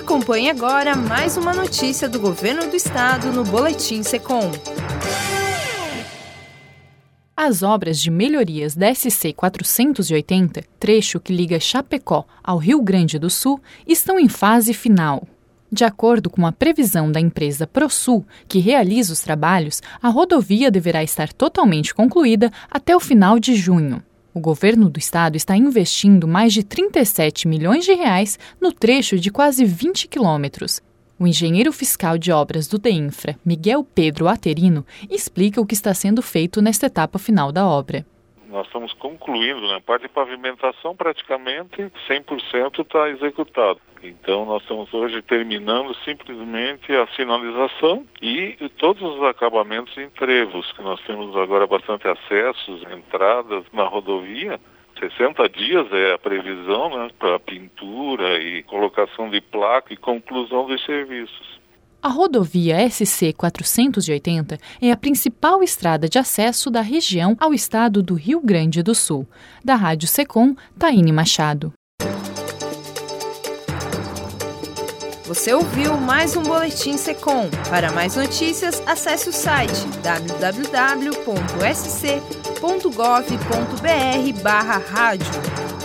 Acompanhe agora mais uma notícia do Governo do Estado no Boletim Secom. As obras de melhorias da SC 480, trecho que liga Chapecó ao Rio Grande do Sul, estão em fase final. De acordo com a previsão da empresa ProSul, que realiza os trabalhos, a rodovia deverá estar totalmente concluída até o final de junho. O governo do estado está investindo mais de 37 milhões de reais no trecho de quase 20 quilômetros. O engenheiro fiscal de obras do DEINFRA, Miguel Pedro Aterino, explica o que está sendo feito nesta etapa final da obra. Nós estamos concluindo, na parte de pavimentação, praticamente 100% está executado. Então, nós estamos hoje terminando simplesmente a sinalização e todos os acabamentos em trevos, que nós temos agora bastante acessos, entradas na rodovia. 60 dias é a previsão, né, para pintura e colocação de placa e conclusão dos serviços. A rodovia SC 480 é a principal estrada de acesso da região ao estado do Rio Grande do Sul. Da Rádio Secom, Taine Machado. Você ouviu mais um Boletim Secom. Para mais notícias, acesse o site www.sc.gov.br/rádio.